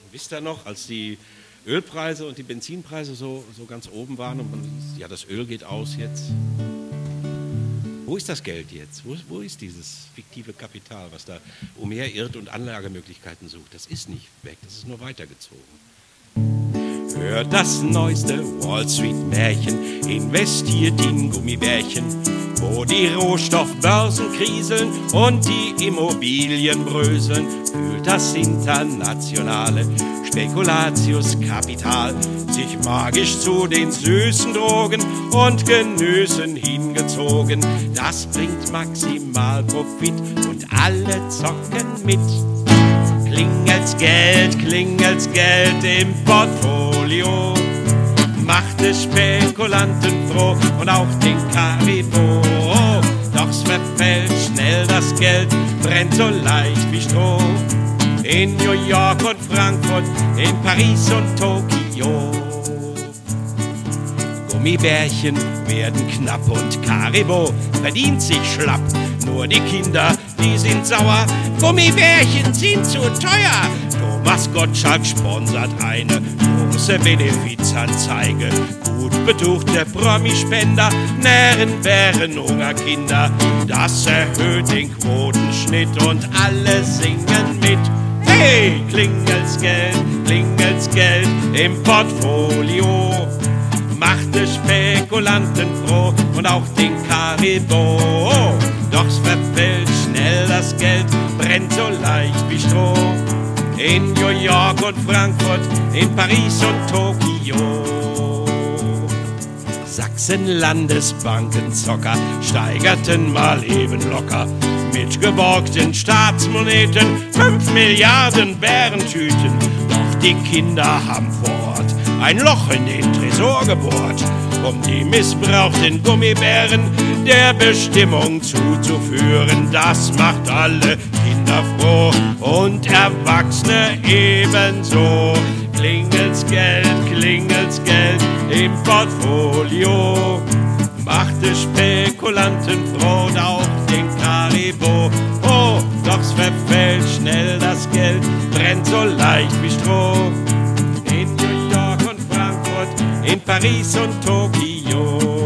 Wisst ihr noch, als die Ölpreise und die Benzinpreise so ganz oben waren und man, ja, das Öl geht aus jetzt. Wo ist das Geld jetzt? Wo ist dieses fiktive Kapital, was da umherirrt und Anlagemöglichkeiten sucht? Das ist nicht weg, das ist nur weitergezogen. Hört das neueste Wall Street Märchen, investiert in Gummibärchen, wo die Rohstoffbörsen kriseln und die Immobilien bröseln, fühlt das internationale Spekulatiuskapital sich magisch zu den süßen Drogen und Genüssen hingezogen. Das bringt maximal Profit und alle zocken mit. Klingelt's Geld im Portfolio, macht es Spekulanten froh und auch den Caribou. Doch's verfällt schnell das Geld, brennt so leicht wie Stroh. In New York und Frankfurt, in Paris und Tokio. Gummibärchen werden knapp und Caribou verdient sich schlapp. Nur die Kinder, die sind sauer, Gummibärchen sind zu teuer. Thomas Gottschalk sponsert eine große Benefizanzeige. Gut betuchte Promispender nähren Bärenhungerkinder. Das erhöht den Quotenschnitt und alle singen mit. Hey, klingelt's Geld im Portfolio, macht es Spekulanten froh und auch den Caribou. Doch's verfällt schnell das Geld, brennt so leicht wie Stroh. In New York und Frankfurt, in Paris und Tokio. Sachsen-Landesbankenzocker steigerten mal eben locker mit geborgten Staatsmoneten 5 Milliarden Bärentüten. Doch die Kinder haben vor Ort ein Loch in den Tresor gebohrt, um die missbrauchten Gummibären der Bestimmung zuzuführen. Das macht alle Kinder froh und Erwachsene ebenso. Klingelt's Geld im Portfolio, macht es Spekulanten froh und auch den Caribou. Oh, doch's verfällt schnell das Geld, brennt so leicht wie Stroh. In New York und Frankfurt, in Paris und Tokio.